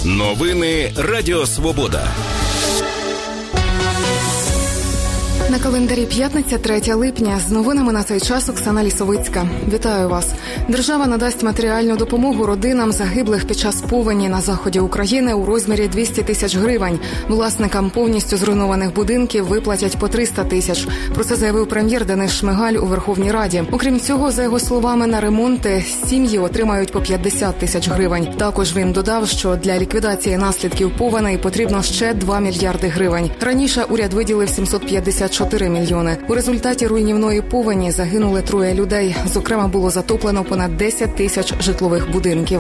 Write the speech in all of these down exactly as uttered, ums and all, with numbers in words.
Новини Радіо Свобода. На календарі п'ятниця, третє липня. З новинами на цей час Оксана Лісовицька. Вітаю вас. Держава надасть матеріальну допомогу родинам загиблих під час повені на заході України у розмірі двісті тисяч гривень. Власникам повністю зруйнованих будинків виплатять по триста тисяч. Про це заявив прем'єр Денис Шмигаль у Верховній Раді. Окрім цього, за його словами, на ремонти сім'ї отримають по п'ятдесят тисяч гривень. Також він додав, що для ліквідації наслідків повеней потрібно ще два мільярди гривень. Раніше уряд виділив сімсот п'ятдесят чотири мільйони. У результаті руйнівної повені загинули троє людей. Зокрема, було затоплено понад десять тисяч житлових будинків.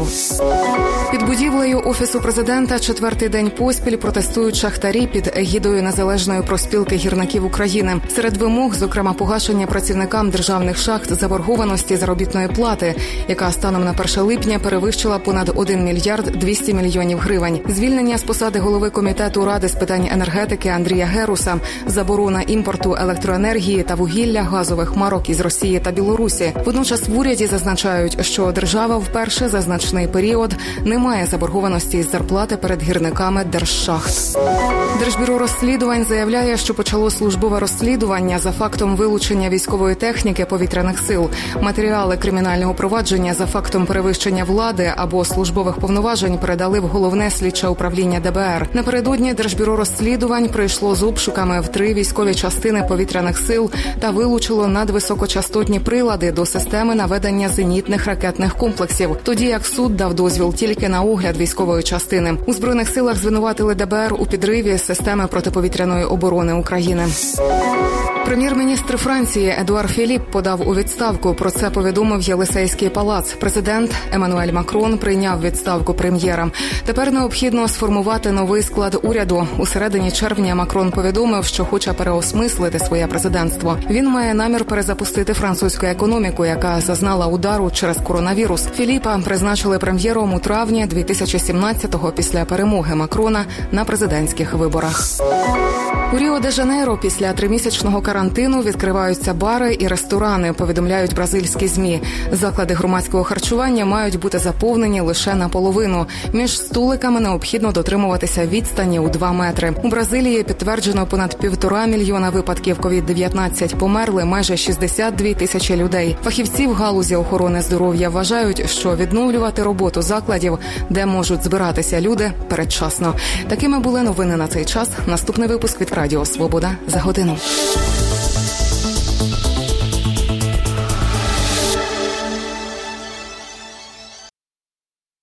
Під будівлею Офісу президента четвертий день поспіль протестують шахтарі під егідою Незалежної профспілки гірників України. Серед вимог, зокрема, погашення працівникам державних шахт заборгованості заробітної плати, яка станом на перше липня перевищила понад один мільярд двісті мільйонів гривень. Звільнення з посади голови комітету Ради з питань енергетики Андрія Геруса, заборона імпорту електроенергії та вугілля, газових марок із Росії та Білорусі. Водночас в уряді зазначають, що держава вперше за значний період не має заборгованості із зарплати перед гірниками держшахт. Держбюро розслідувань заявляє, що почало службове розслідування за фактом вилучення військової техніки повітряних сил. Матеріали кримінального провадження за фактом перевищення влади або службових повноважень передали в Головне слідче управління Де Бе Ер. Напередодні Держбюро розслідувань прийшло з обшуками в три військові частини повітряних сил та вилучило надвисокочастотні прилади до системи наведення зенітних ракетних комплексів, тоді як суд дав дозвіл тільки на огляд військової частини. У Збройних силах звинуватили Де Бе Ер у підриві системи протиповітряної оборони України. Прем'єр-міністр Франції Едуар Філіп подав у відставку. Про це повідомив Єлисейський палац. Президент Еммануель Макрон прийняв відставку прем'єра. Тепер необхідно сформувати новий склад уряду. У середині червня Макрон повідомив, що хоче переосмислити своє президентство. Він має намір перезапустити французьку економіку, яка зазнала удару через коронавірус. Філіпа призначили прем'єром у травні дві тисячі сімнадцятого після перемоги Макрона на президентських виборах. У Ріо-де-Жанейро після тримісячного карантину відкриваються бари і ресторани, повідомляють бразильські ЗМІ. Заклади громадського харчування мають бути заповнені лише наполовину. Між столиками необхідно дотримуватися відстані у два метри. У Бразилії підтверджено понад півтора мільйона випадків ковід дев'ятнадцять. Померли майже шістдесят дві тисячі людей. Фахівці в галузі охорони здоров'я вважають, що відновлювати роботу закладів, де можуть збиратися люди, передчасно. Такими були новини на цей час. Наступний випуск від Радіо Свобода за годину.